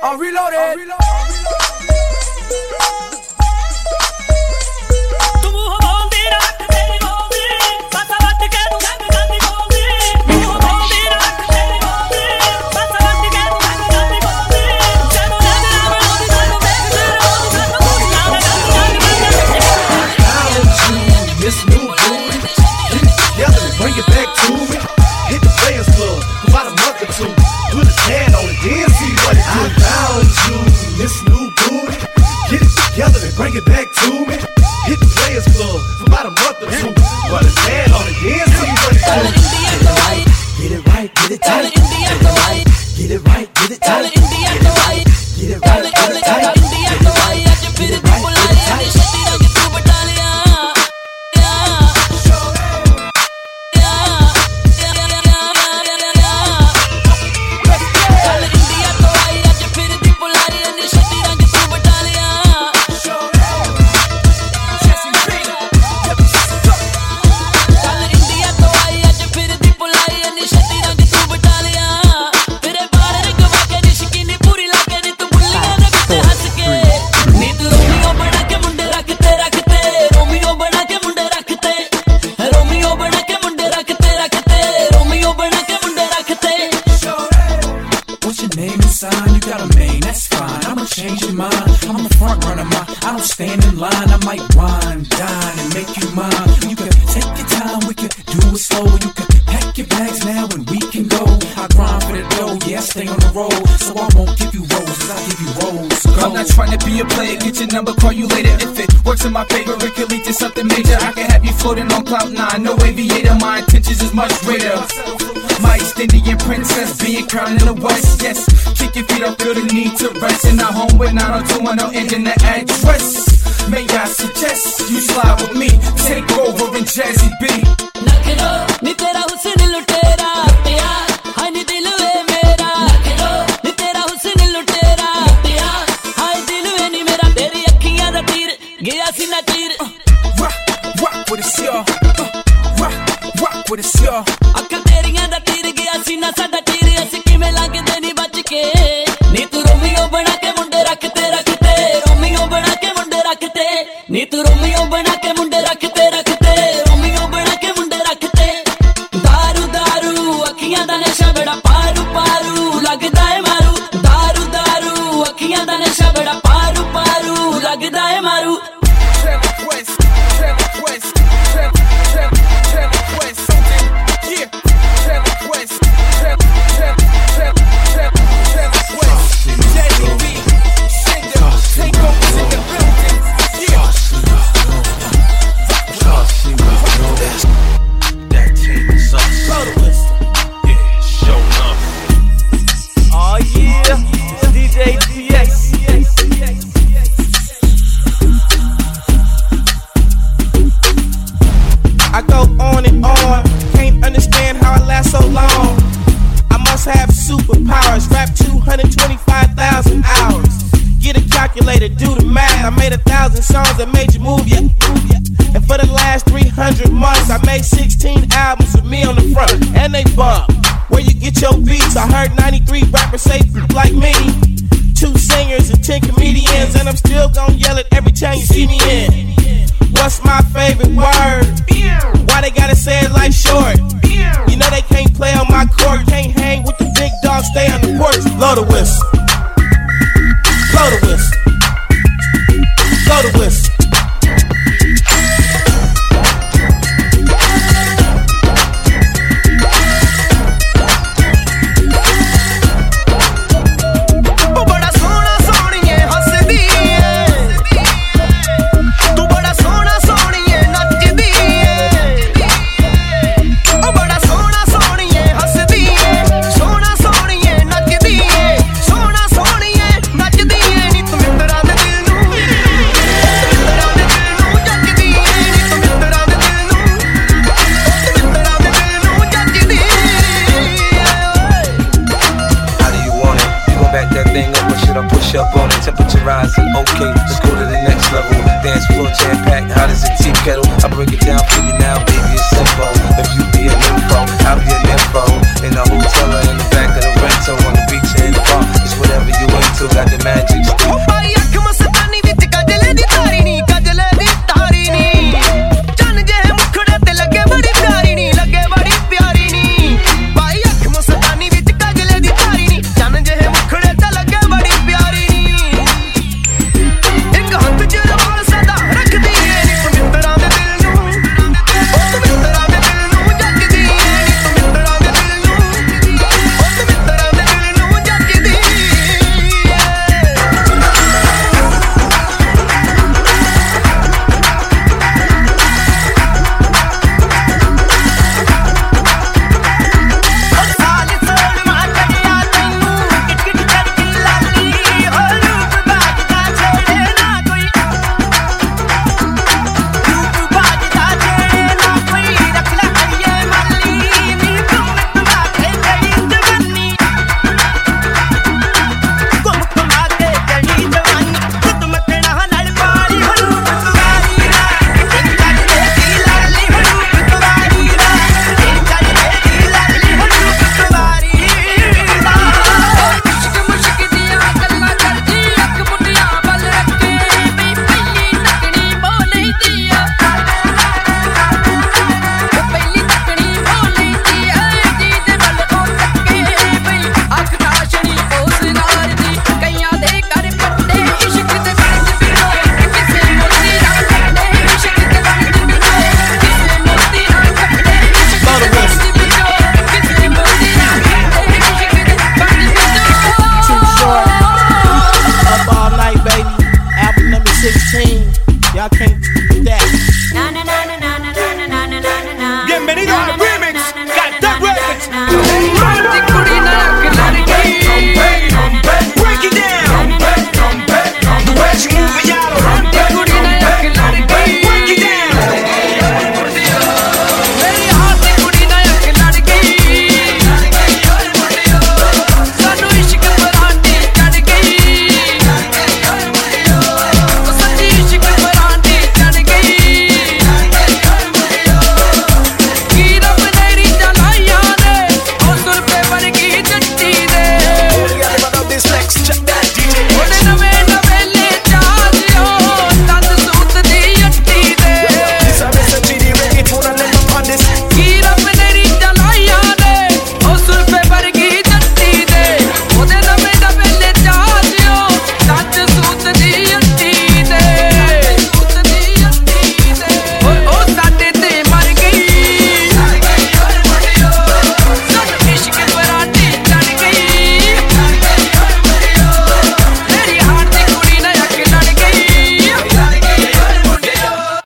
I'm reloaded. This new booty, together and bring it back to me. Hit the Players Club for about a month or two. Put a tan on it, then see what it do. I found you, this new booty. Get it together and bring it back to me. Hit the Players Club for about a month or two. Put a tan on it, then see what it do. Get it right, get it tight. Get it right, get it right, get it tight. Get it right, get it right, get it tight. Get it right, get it right, get it tight. Stand in line, I might wine, dine, and make you mine. You can take your time, we can do it slow. You can pack your bags now and we can go. I grind for the dough, yeah, I stay on the road. So I won't give you roses, I'll give you rolls. Go. I'm not trying to be a player, get your number, call you later. If it works in my favor, it could lead to something major. I can have you floating on cloud nine, no aviator. My intentions is much greater. My Indian princess being crowned in the west, yes. Kick your feet up, feel the need to rest. In our home with 90210 engine the address. May I suggest you slide with me, take over in Jazzy B. Nakiro, ni tera husn lutera, tera, hai ni dil ve mera. Nakiro, ni tera husn lutera, tera, hai dil ve ni mera. Teri akhiyan da tir, gaya si na tir. Rock with it, y'all. Rock with it, y'all. Akka teriyan da tir, gaya si na sada tir. Asi kive lagde ni bach ke. Ni tu Romeo bana ke munde rakhte rakhte, Romeo bana ke munde rakhte. Ni tu Romeo bana ke munde rakhte rakhte, Romeo bana ke munde rakhte. Daru daru akhiyan da nasha bada paru paru lagda hai maru. Daru daru akhiyan da nasha bada paru paru lagda hai maru. I go on and on, can't understand how I last so long. I must have superpowers, rap 225,000 hours. Get a calculator, do the math. I made 1,000 songs that made you move, yeah. And for the last 300 months, I made 16 albums with me on the front, and they bump. Where you get your beats? I heard 93 rappers say like me. 2 singers and 10 comedians, and I'm still gon' yell it every time you see me in. What's my favorite word? Why they gotta say it like short? You know they can't play on my court, can't hang with the big dogs, stay on the porch. Blow the whistle. Blow the whistle. Blow the whistle. Up on it, temperature rising, okay, let's go to the next level. Dance floor jam packed, hot as a tea kettle. I break it down for you now, baby, it's simple.